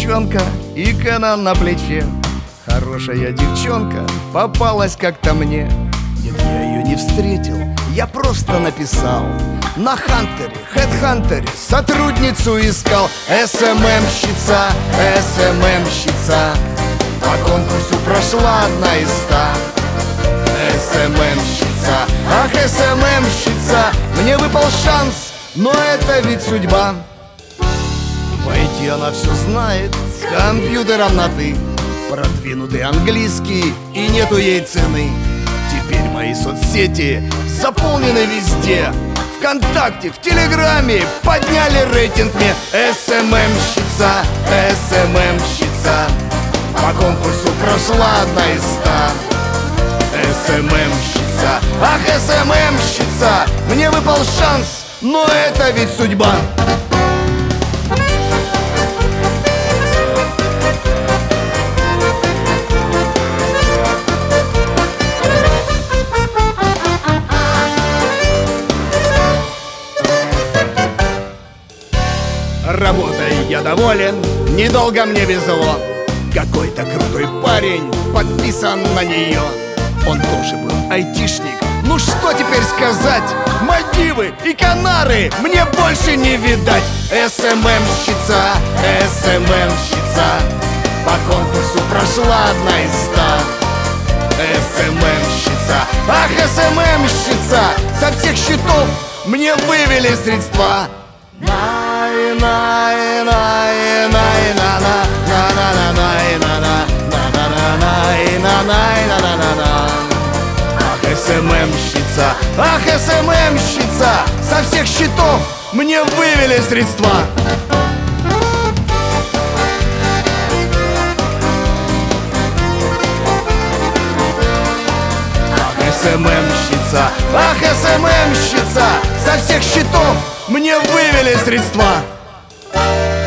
девчонка и Кэнон на плече. Хорошая девчонка попалась как-то мне. Нет, я ее не встретил, я просто написал на Хантере, Хедхантере сотрудницу искал. СММщица, СММщица, по конкурсу прошла 1 из 100. СММщица, ах, СММщица, мне выпал шанс, но это ведь судьба. В IT она все знает, с компьютером на «ты», продвинутый английский и нету ей цены. Теперь мои соцсети заполнены везде. ВКонтакте, в Телеграме подняли рейтинг мне. СММщица, СММщица, по конкурсу прошла 1 из 100. СММщица, ах, СММщица, мне выпал шанс, но это ведь судьба. Работой я доволен, недолго мне везло. Какой-то крутой парень подписан на нее. Он тоже был айтишник. Ну что теперь сказать? Мальдивы и Канары мне больше не видать. СММщица, СММщица, по конкурсу прошла 1 из 100. СММщица, ах, СММщица, со всех счетов мне вывели средства. Ах, СММщица, ах, СММщица, со всех счетов мне вывели средства. Ах, СММщица, ах, СММщица, со всех счетов мне вывели средства.